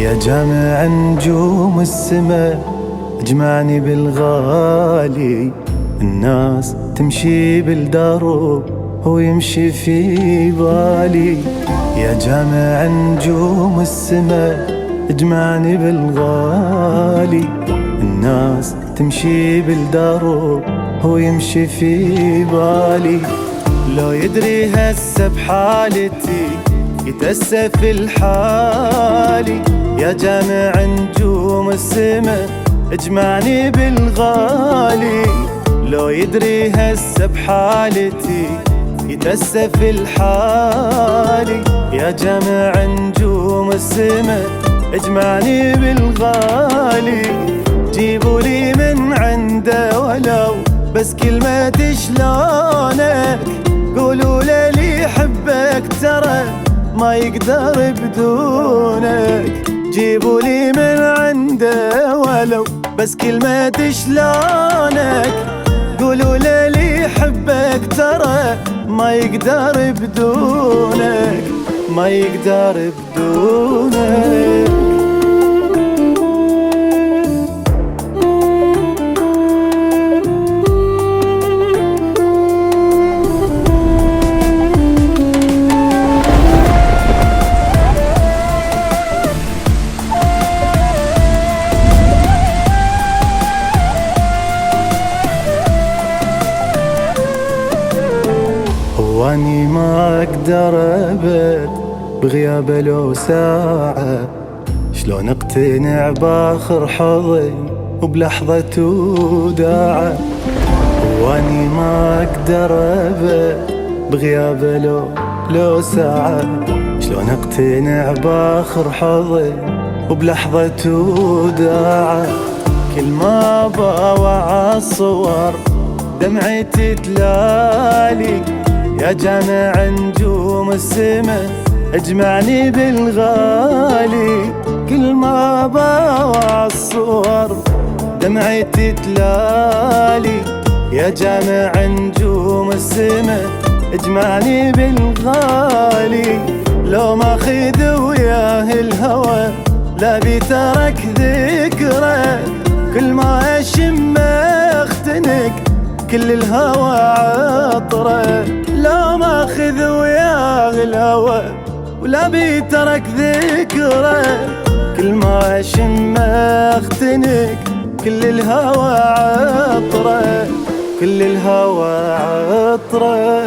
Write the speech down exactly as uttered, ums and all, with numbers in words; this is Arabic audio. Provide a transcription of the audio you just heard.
يا جامع نجوم السما اجمعني بالغالي. الناس تمشي بالدروب هو يمشي في بالي. يا جامع نجوم السما اجمعني بالغالي. الناس تمشي بالدروب هو يمشي في بالي. لو يدري هسه بحالتي يتأسف الحالي. يا جامع نجوم السما اجمعني بالغالي. لو يدري هسه بحالتي يتأسف الحالي. يا جامع نجوم السما اجمعني بالغالي. جيبوا لي من عنده ولو بس كلمة شلونك. قولوا له لي حبك ترى ما يقدر بدونك. جيبوا لي من عنده ولو بس كلمة شلونك. قولوا له لي حبك ترى ما يقدر بدونك. ما يقدر بدونك. واني ما اقدر ابد بغيابه لو ساعة. شلون اقتنع باخر حضن وبلحظة وداعة. واني ما اقدر ابد بغيابه لو لو ساعة. شلون اقتنع باخر حضن وبلحظة وداعة. كل ما باوع الصور دمعتي تلالي. يا جامع نجوم السما اجمعني بالغالي. كل ما باوع الصور دمعتي تلالي. يا جامع نجوم السما اجمعني بالغالي. لو ما خذ وياه الهوى لا بيترك ذكرى. كل ما اشم اختنق كل الهوى عطره. لو ما اخذ وياه الهوى ولا بيترك ذكره. كل ما اشم اختنق كل الهوى عطره. كل الهوى عطره.